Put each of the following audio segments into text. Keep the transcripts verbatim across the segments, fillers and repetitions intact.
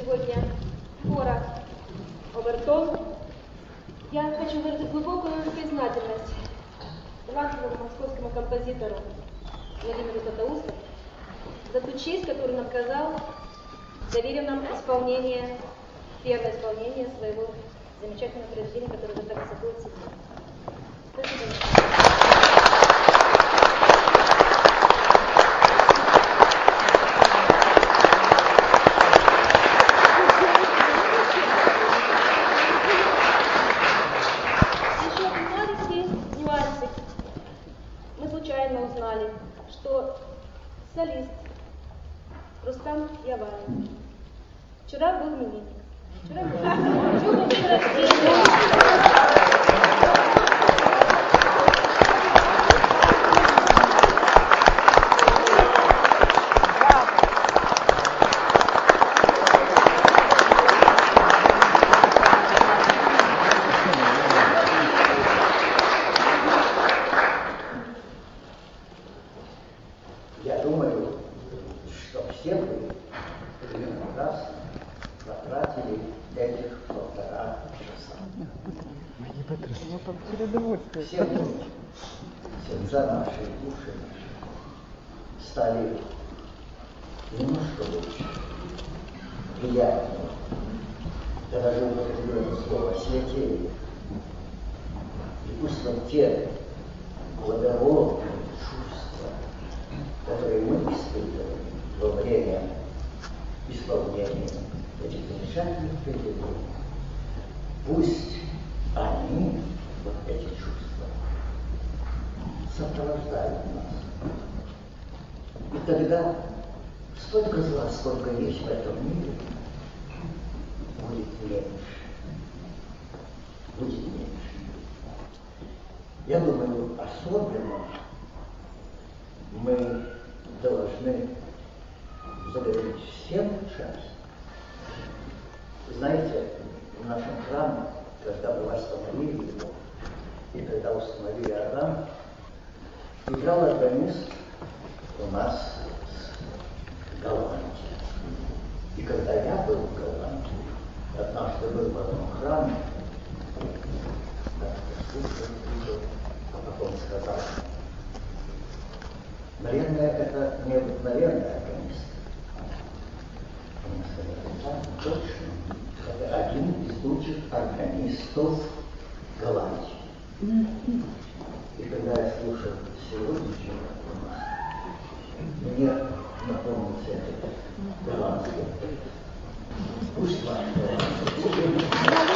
сегодня хора «Овертон». Я хочу выразить глубокую признательность талантливому московскому композитору Владимиру Златоусту за ту честь, которую он оказал, доверив нам исполнение, первое исполнение своего замечательного произведения, которое вы так высоко оценили. Спасибо. Узнали, что солист Рустам Яваев вчера был именинник. Вчера был Я думаю, что все вы прекрасно потратили этих полтора часа. Все мы, сердца наши, души наши стали немножко лучше, приятнее. Я даже употребляю слово «святее». И пусть вот те благородные чувства, которые мы испытывали во время исполнения этих замечательных произведений, пусть они, вот эти чувства, сопровождают нас. И тогда столько зла, сколько есть в этом мире, будет меньше. Будет меньше. Я думаю, особенно мы должны благодарить всех участников. Знаете, в нашем храме, когда мы восстановили его, и когда установили орган, играл органист у нас с Голландии. И когда я был в Голландии, однажды был в одном храме, а потом сказал: наверное, это необыкновенный органист. Он сказал: да, точно, это один из лучших органистов Голландии. И когда я слушал сегодняшнего органиста, мне напомнился этот голландский органист. Пусть ваш голландский.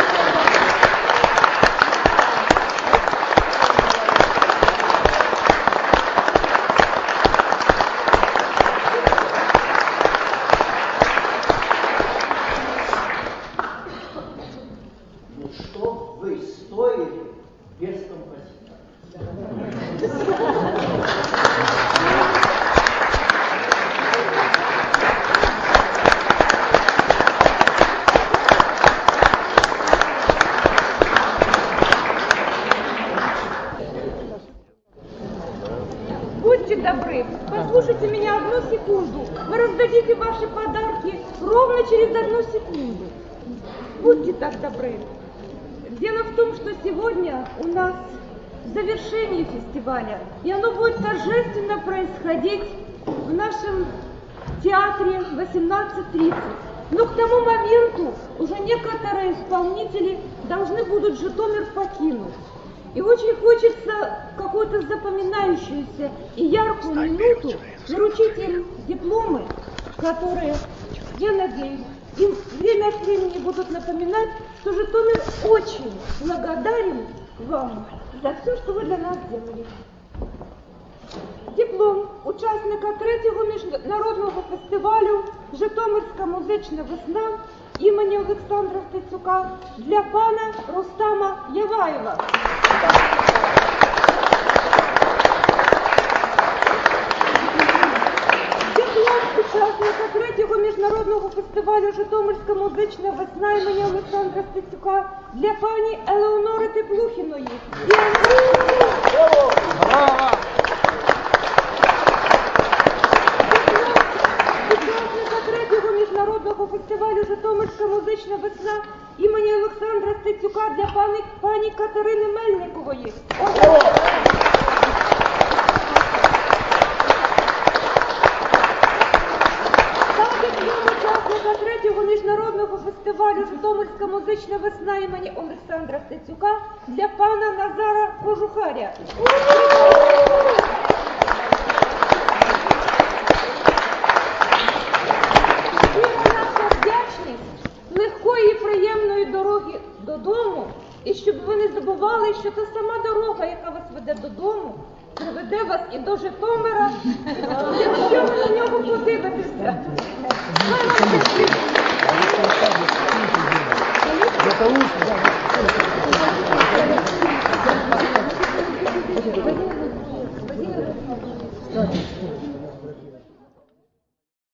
Послушайте меня одну секунду. Вы раздадите ваши подарки ровно через одну секунду. Будьте так добры. Дело в том, что сегодня у нас завершение фестиваля, и оно будет торжественно происходить в нашем театре восемнадцать тридцать. Но к тому моменту уже некоторые исполнители должны будут Житомир покинуть. И очень хочется какую-то запоминающуюся и яркую минуту вручить им дипломы, которые, я надеюсь, им время от времени будут напоминать, что Житомир очень благодарен вам за все, что вы для нас делали. Диплом учасника третього міжнародного фестивалю «Житомирська музична весна» імені Олександра Стецюка для пана Рустама Яваєва. Диплом учасника третього міжнародного фестивалю «Житомирська музична весна» імені Олександра Стецюка для пані Елеонори Теплухіної. Учасника третього міжнародного фестивалю «Житомирська музична весна» імені Олександра Стецюка для пані, пані Катерини Мельникової. Так як він учасника третього міжнародного фестивалю «Житомирська музична весна» імені Олександра Стецюка для пана Назара Кожухаря. Легкої і приємної дороги додому, і щоб ви не забували, що та сама дорога, яка вас веде додому, приведе вас і до Житомира, якщо ви на нього подивитеся.